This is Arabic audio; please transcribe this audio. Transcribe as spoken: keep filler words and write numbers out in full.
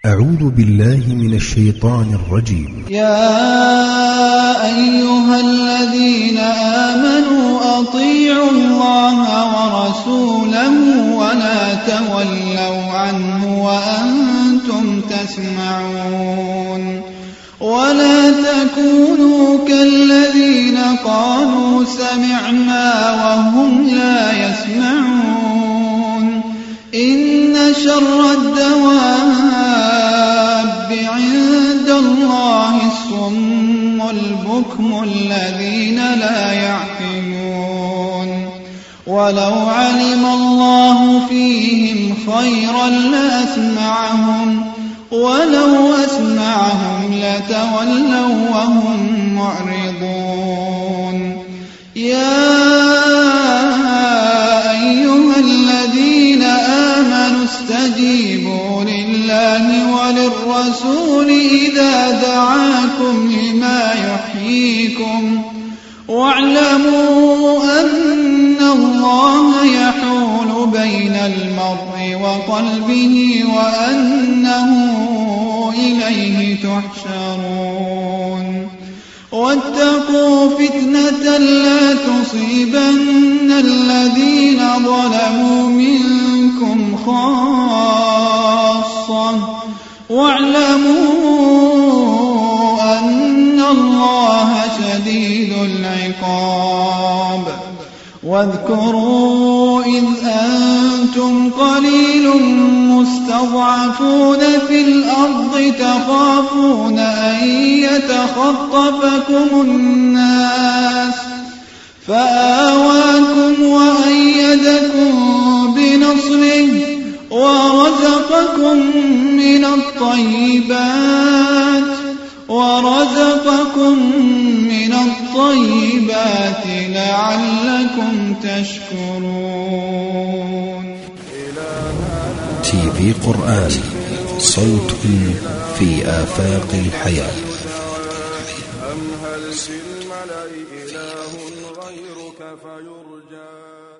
أعوذ بالله من الشيطان الرجيم. يا أيها الذين آمنوا أطيعوا الله ورسوله ولا تولوا عنه وأنتم تسمعون ولا تكونوا كالذين قالوا سمعنا وهم لا يسمعون إن شر الدواب عند الله الصم البكم الذين لا يعقلون ولو علم الله فيهم خيرا لأسمعهم ولو أسمعهم لتولوا وهم معرضون يا أيها الذين آمنوا استجيبوا لله وللرسول إذا دعاكم لما يحييكم واعلموا أن الله يحول بين المرء وقلبه وأنه إليه تحشرون واتقوا فتنة لا تصيبن الذين ظلموا منكم خاصة واعلموا أن الله شديد العقاب واذكروا إذ أنتم قليل مستضعفون في الأرض تخافون أن يتخطفكم الناس فآواكم وأيدكم بنصره ورزقكم من الطيبات ورزقكم من الطيبات لعلكم تشكرون. تي في قرآن، صوت في آفاق الحياة. أم هل في الملأ إله غيرك فيرجى